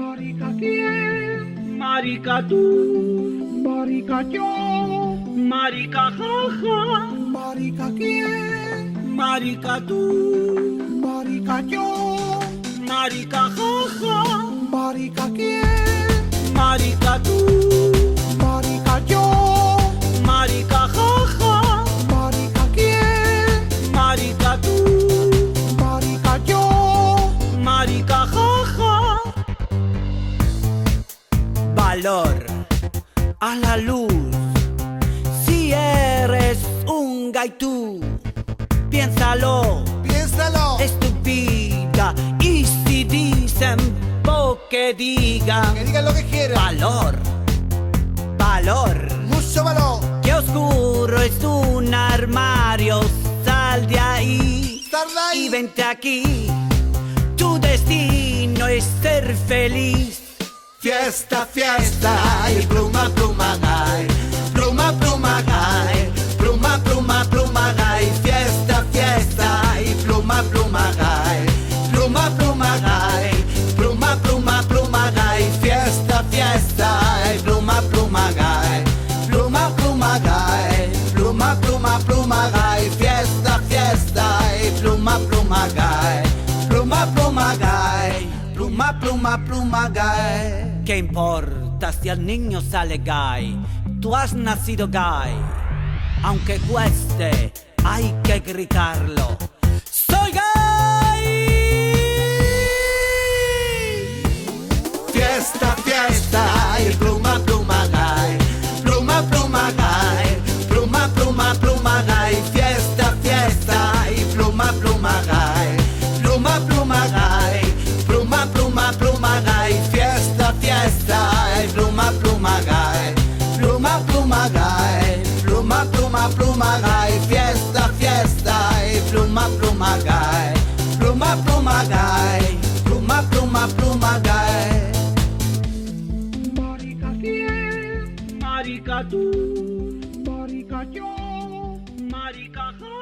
Marica quién, Marica tú, marica yo, marica jaja, marica quién, marica tú, marica yo, marica jaja, marica quién, marica tú, marica yo, marica jaja, marica quién, marica tú, marica yo, marica jaja. Valor a la luz. Si eres un gaitú, piénsalo, Piénsalo. es tu vida. Y si dicen que digan, Que digan lo que quieran. valor, valor. Mucho valor. Qué oscuro es un armario, sal de ahí Sal de ahí. y vente aquí. Tu destino es ser feliz. Fiesta, fiesta, y pluma, pluma, gay. Pluma, pluma, gay. Pluma, pluma, pluma, gay. Fiesta, fiesta, y pluma, pluma, gay. Pluma, pluma, gay. Pluma, pluma, pluma, gay. Fiesta, fiesta, y pluma, pluma, gay. Pluma, pluma, gay. Pluma, pluma, pluma, gay. Fiesta, fiesta, y pluma, pluma, gay. Pluma, pluma, gay. Pluma, pluma, pluma, gay. ¿Qué importa si el niño sale gay? Tú has nacido gay. Aunque cueste, hay que gritarlo. ¡Soy gay! Fiesta, fiesta, y pluma, pluma, gay. Pluma, pluma, gay. Pluma, pluma, pluma, gay. Fiesta, fiesta, y pluma, pluma, gay. Pluma, pluma, gay. Pluma, pluma, pluma, gay. Fiesta, fiesta, y pluma, pluma, gay. Pluma, pluma, gay. Pluma, pluma, pluma, gay. Fiesta, fiesta, y pluma, pluma, gay. Pluma, pluma, gay. Pluma, pluma, pluma, gay. marica quién, Marica tú, marica yo, marica ja.